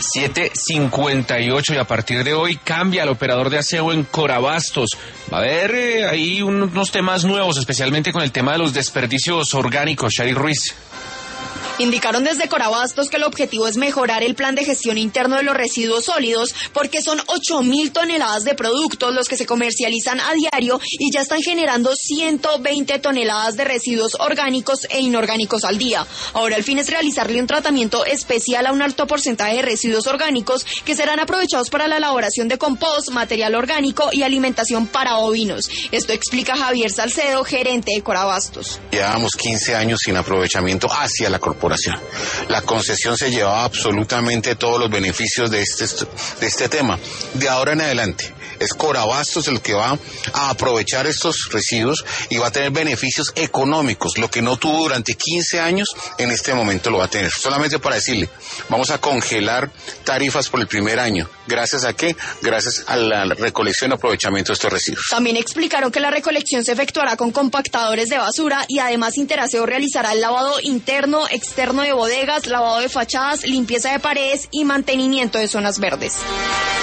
7:58 y a partir de hoy cambia el operador de aseo en Corabastos. Va a haber ahí unos temas nuevos, especialmente con el tema de los desperdicios orgánicos. Shari Ruiz. Indicaron desde Corabastos que el objetivo es mejorar el plan de gestión interno de los residuos sólidos porque son 8.000 toneladas de productos los que se comercializan a diario y ya están generando 120 toneladas de residuos orgánicos e inorgánicos al día. Ahora el fin es realizarle un tratamiento especial a un alto porcentaje de residuos orgánicos que serán aprovechados para la elaboración de compost, material orgánico y alimentación para ovinos. Esto explica Javier Salcedo, gerente de Corabastos. Llevábamos 15 años sin aprovechamiento hacia la corporación. La concesión se llevaba absolutamente todos los beneficios de este tema. De ahora en adelante es Corabastos el que va a aprovechar estos residuos y va a tener beneficios económicos. Lo que no tuvo durante 15 años, en este momento lo va a tener. Solamente para decirle, vamos a congelar tarifas por el primer año. ¿Gracias a qué? Gracias a la recolección y aprovechamiento de estos residuos. También explicaron que la recolección se efectuará con compactadores de basura y además Interaseo realizará el lavado interno, externo de bodegas, lavado de fachadas, limpieza de paredes y mantenimiento de zonas verdes.